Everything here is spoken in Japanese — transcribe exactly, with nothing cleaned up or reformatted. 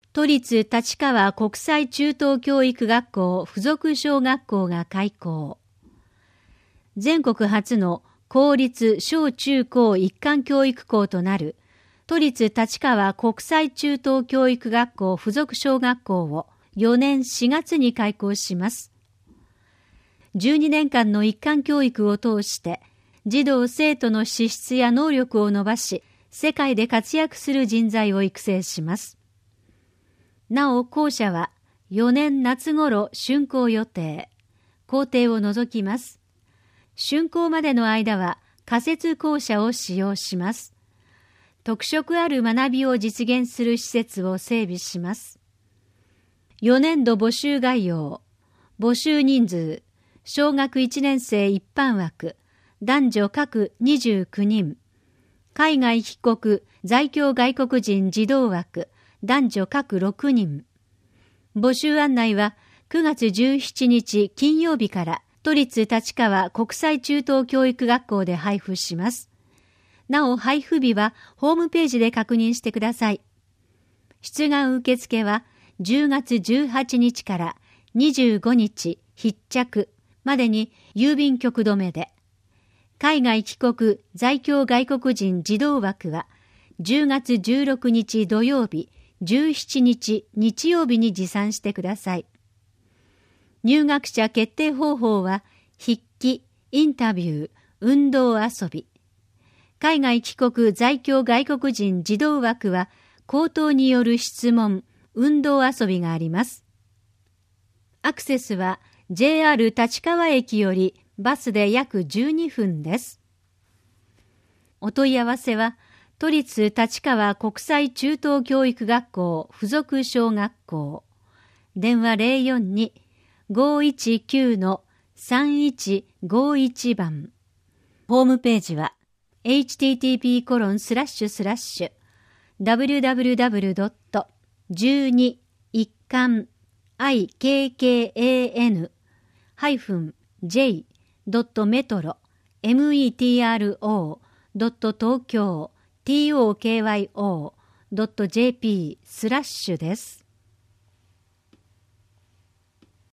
都立立川国際中等教育学校附属小学校が開校。全国初の公立小中高一貫教育校となる都立立川国際中等教育学校附属小学校をよねんしがつに開校します。じゅうにねんかんの一貫教育を通して児童生徒の資質や能力を伸ばし、世界で活躍する人材を育成します。なお校舎はよねん夏頃竣工予定。工程を除きます。竣工までの間は仮設校舎を使用します。特色ある学びを実現する施設を整備します。よねんど募集概要。募集人数、小学いちねん生一般枠、男女各にじゅうきゅうにん。海外帰国、在京外国人児童枠、男女各ろくにん。募集案内はくがつじゅうしちにち金曜日から都立立川国際中等教育学校で配布します。なお配布日はホームページで確認してください。出願受付はじゅうがつじゅうはちにちからにじゅうごにち必着までに郵便局止めで、海外帰国在京外国人児童枠はじゅうがつじゅうろくにち土曜日、じゅうしちにち日曜日に持参してください。入学者決定方法は筆記、インタビュー、運動遊び。海外帰国在京外国人児童枠は口頭による質問、運動遊びがあります。アクセスは ジェイアール 立川駅よりバスで約じゅうにふんです。お問い合わせは都立立川国際中等教育学校附属小学校。電話 ゼロよんに ごいちきゅう さんいちごいち 番。ホームページは エイチティーティーピーコロンスラッシュスラッシュダブリューダブリューダブリュードットじゅうに一貫 アイケーケーエーエヌ ハイフン ジェイ ドットメトロ メトロ ドット東京 トーキョー ドットジェーピー スラッシュです。